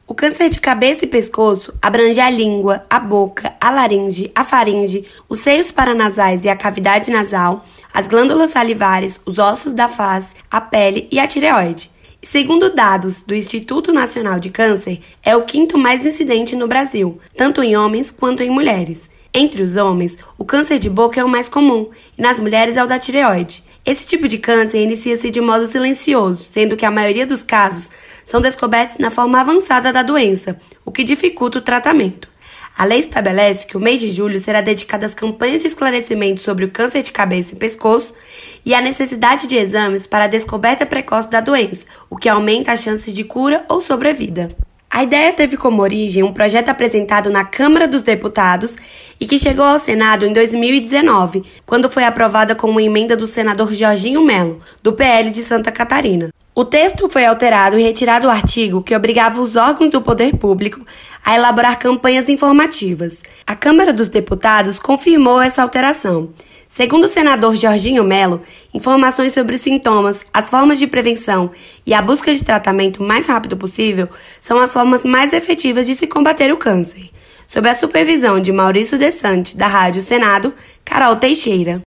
O câncer de cabeça e pescoço abrange a língua, a boca, a laringe, a faringe, os seios paranasais e a cavidade nasal, as glândulas salivares, os ossos da face, a pele e a tireoide. Segundo dados do Instituto Nacional de Câncer, é o quinto mais incidente no Brasil, tanto em homens quanto em mulheres. Entre os homens, o câncer de boca é o mais comum, e nas mulheres é o da tireoide. Esse tipo de câncer inicia-se de modo silencioso, sendo que a maioria dos casos são descobertos na forma avançada da doença, o que dificulta o tratamento. A lei estabelece que o mês de julho será dedicado às campanhas de esclarecimento sobre o câncer de cabeça e pescoço e à necessidade de exames para a descoberta precoce da doença, o que aumenta as chances de cura ou sobrevida. A ideia teve como origem um projeto apresentado na Câmara dos Deputados e que chegou ao Senado em 2019, quando foi aprovada com uma emenda do senador Jorginho Melo, do PL de Santa Catarina. O texto foi alterado e retirado o artigo que obrigava os órgãos do poder público a elaborar campanhas informativas. A Câmara dos Deputados confirmou essa alteração. Segundo o senador Jorginho Melo, informações sobre os sintomas, as formas de prevenção e a busca de tratamento o mais rápido possível são as formas mais efetivas de se combater o câncer. Sob a supervisão de Maurício Desante, da Rádio Senado, Carol Teixeira.